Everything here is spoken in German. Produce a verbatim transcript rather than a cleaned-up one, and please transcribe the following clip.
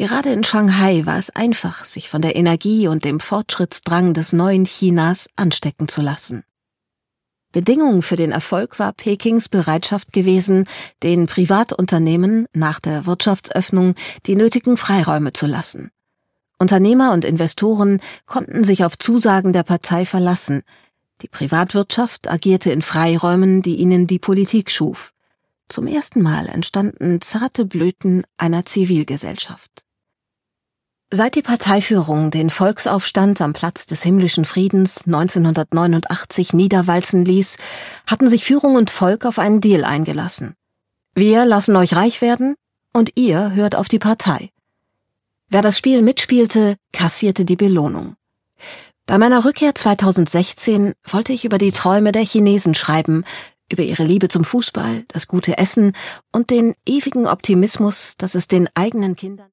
Gerade in Shanghai war es einfach, sich von der Energie und dem Fortschrittsdrang des neuen Chinas anstecken zu lassen. Bedingung für den Erfolg war Pekings Bereitschaft gewesen, den Privatunternehmen nach der Wirtschaftsöffnung die nötigen Freiräume zu lassen. Unternehmer und Investoren konnten sich auf Zusagen der Partei verlassen. Die Privatwirtschaft agierte in Freiräumen, die ihnen die Politik schuf. Zum ersten Mal entstanden zarte Blüten einer Zivilgesellschaft. Seit die Parteiführung den Volksaufstand am Platz des himmlischen Friedens neunzehnhundertneunundachtzig niederwalzen ließ, hatten sich Führung und Volk auf einen Deal eingelassen. Wir lassen euch reich werden und ihr hört auf die Partei. Wer das Spiel mitspielte, kassierte die Belohnung. Bei meiner Rückkehr zweitausendsechzehn wollte ich über die Träume der Chinesen schreiben, über ihre Liebe zum Fußball, das gute Essen und den ewigen Optimismus, dass es den eigenen Kindern